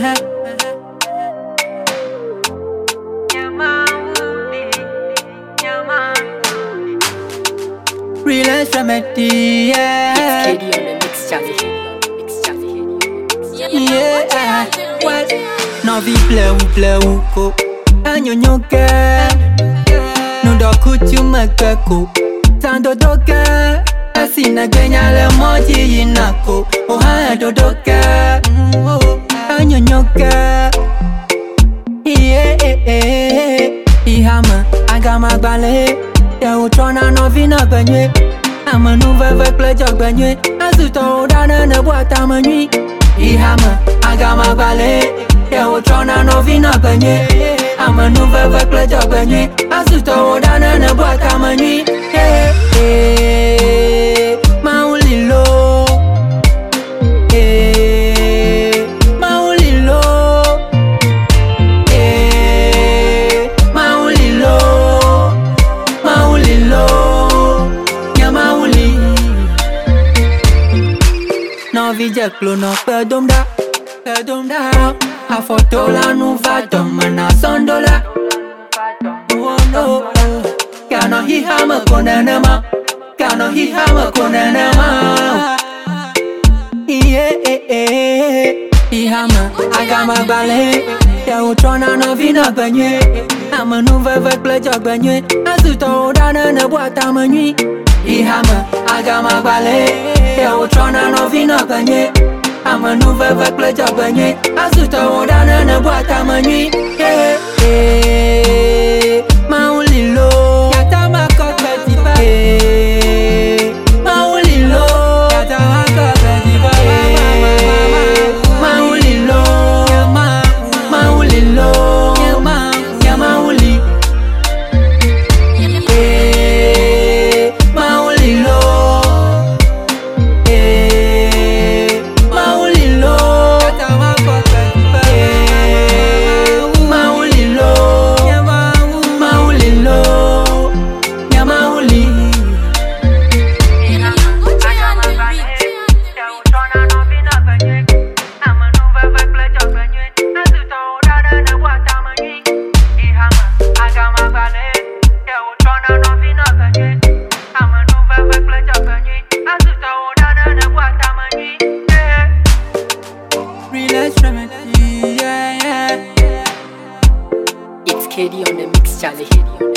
Real remedy, yeah. It's KD on the mix, Charlie. Yeah, what? No vi play ou ko. Anyonyo ke. No do kuchu makako. Tando doke. Asina genya le moji yinako. Oha do doke. Anyonyo ke. Yeah, Ihama agama bale. Ya utrona no vina benye. Ama nouvel avec le jog benye. Azuto dana ne boîte à nuit. Ihama agama bale. Ya utrona no vina benye. Ama nouvel avec le jog benye. Azuto dana ne boîte à nuit. Maulilo. Maulilo. Maulilo. Maulilo. Nyamauli. No vije klo no pedomda. A photo la nou va domana $100. Oh no. Kano hihama konenema. Kano hihama konenema. Ihama agama bale. Ya utrona no vina benye. Ama nouvel avec le jog benye. Azuto dana ne boîte à nuit. Ihama agama bale. Ya utrona no vina benye. Ama nouvel avec le jog benye. Azuto dana ne boîte à nuit. Maulilo. Yata makot beti ba. Maulilo. Yata makot beti ba. Maulilo. Maulilo. Nyamauli. Maulilo. Maulilo. Yata makot beti ba. Maulilo. Maulilo. Nyamauli. Relax remedy, yeah. It's KD on the mix, Charlie.